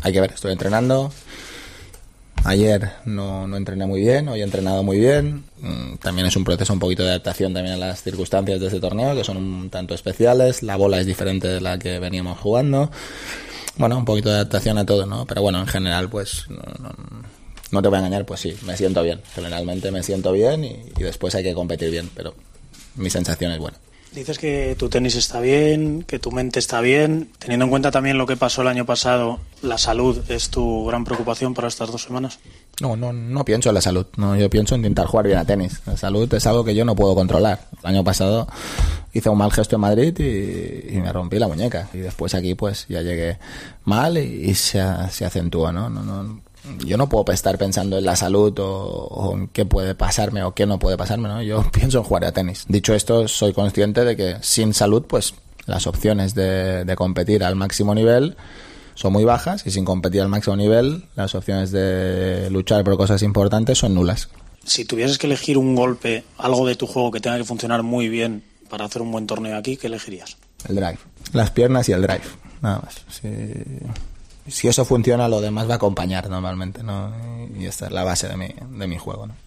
hay que ver, estoy entrenando. Ayer no entrené muy bien, hoy he entrenado muy bien. También es un proceso un poquito de adaptación también a las circunstancias de este torneo, que son un tanto especiales. La bola es diferente de la que veníamos jugando. Bueno, un poquito de adaptación a todo, ¿no? Pero bueno, en general, pues no te voy a engañar, pues sí, me siento bien. Generalmente me siento bien y después hay que competir bien, pero mi sensación es buena. Dices que tu tenis está bien, que tu mente está bien. Teniendo en cuenta también lo que pasó el año pasado, ¿la salud es tu gran preocupación para estas 2 semanas? No pienso en la salud. No, yo pienso en intentar jugar bien a tenis. La salud es algo que yo no puedo controlar. El año pasado hice un mal gesto en Madrid y me rompí la muñeca. Y después aquí pues ya llegué mal y se acentuó, ¿no? Yo no puedo estar pensando en la salud o en qué puede pasarme o qué no puede pasarme, ¿no? Yo pienso en jugar a tenis. Dicho esto, soy consciente de que sin salud, pues las opciones de competir al máximo nivel son muy bajas y sin competir al máximo nivel, las opciones de luchar por cosas importantes son nulas. Si tuvieses que elegir un golpe, algo de tu juego que tenga que funcionar muy bien para hacer un buen torneo aquí, ¿qué elegirías? El drive. Las piernas y el drive. Nada más. Si eso funciona, lo demás va a acompañar normalmente, ¿no? Y esta es la base de mi juego, ¿no?